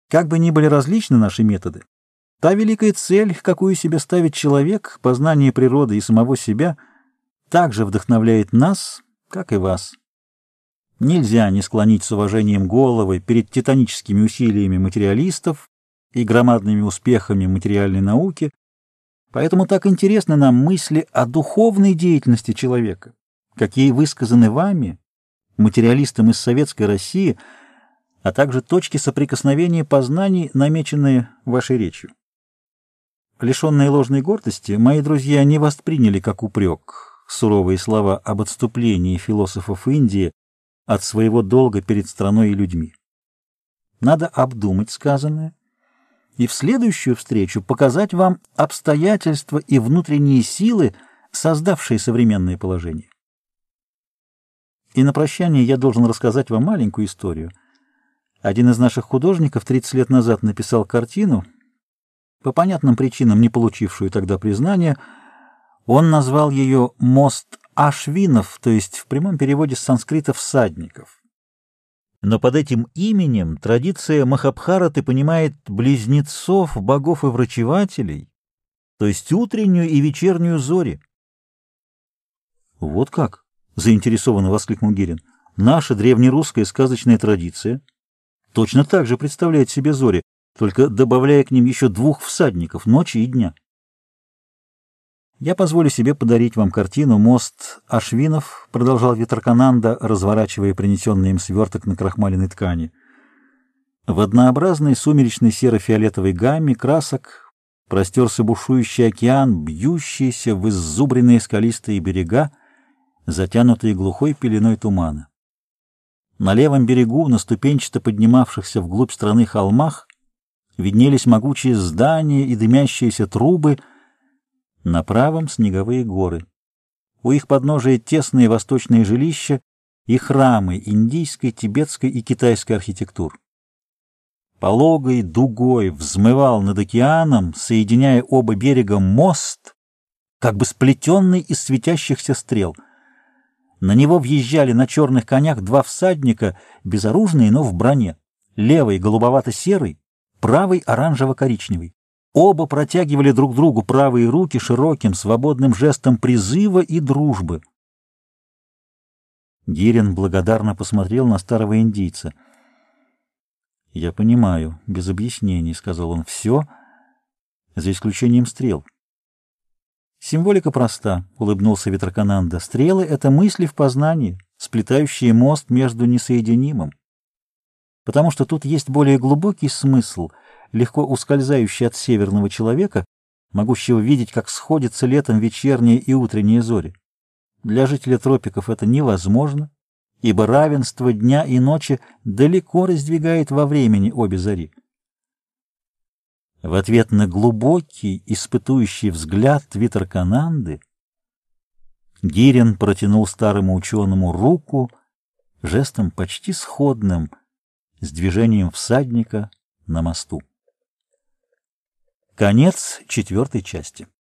Как бы ни были различны наши методы, та великая цель, какую себе ставит человек, познание природы и самого себя, также вдохновляет нас, как и вас. Нельзя не склонить с уважением головы перед титаническими усилиями материалистов и громадными успехами материальной науки, поэтому так интересны нам мысли о духовной деятельности человека, какие высказаны вами, материалистам из Советской России, а также точки соприкосновения познаний, намеченные вашей речью. Лишенные ложной гордости, мои друзья не восприняли как упрек суровые слова об отступлении философов Индии от своего долга перед страной и людьми. Надо обдумать сказанное и в следующую встречу показать вам обстоятельства и внутренние силы, создавшие современное положение. И на прощание я должен рассказать вам маленькую историю. Один из наших художников 30 лет назад написал картину, по понятным причинам не получившую тогда признания. Он назвал ее «Мост Ашвинов», то есть в прямом переводе с санскрита «всадников». Но под этим именем традиция Махабхараты понимает близнецов, богов и врачевателей, то есть утреннюю и вечернюю зори. «Вот как?» — заинтересованно воскликнул Гирин. «Наша древнерусская сказочная традиция точно так же представляет себе зори, только добавляя к ним еще 2 всадников ночи и дня. Я позволю себе подарить вам картину «Мост Ашвинов», — продолжал Витракананда, разворачивая принесенный им сверток на крахмаленной ткани. В однообразной сумеречной серо-фиолетовой гамме красок простерся бушующий океан, бьющийся в иззубренные скалистые берега, затянутые глухой пеленой тумана. На левом берегу, на ступенчато поднимавшихся вглубь страны холмах, виднелись могучие здания и дымящиеся трубы, на правом — снеговые горы. У их подножия тесные восточные жилища и храмы индийской, тибетской и китайской архитектур. Пологой дугой взмывал над океаном, соединяя оба берега, мост, как бы сплетенный из светящихся стрел. На него въезжали на черных конях 2 всадника, безоружные, но в броне. Левый — голубовато-серый, правый — оранжево-коричневый. Оба протягивали друг другу правые руки широким, свободным жестом призыва и дружбы. Гирин благодарно посмотрел на старого индийца. «Я понимаю, без объяснений», — сказал он, — «все, за исключением стрел». «Символика проста», — улыбнулся Витракананда. «Стрелы — это мысли в познании, сплетающие мост между несоединимым. Потому что тут есть более глубокий смысл, легко ускользающий от северного человека, могущего видеть, как сходятся летом вечерние и утренние зори. Для жителя тропиков это невозможно, ибо равенство дня и ночи далеко раздвигает во времени обе зари». В ответ на глубокий, испытующий взгляд Витракананды Гирин протянул старому ученому руку жестом почти сходным с движением всадника на мосту. Конец 4 части.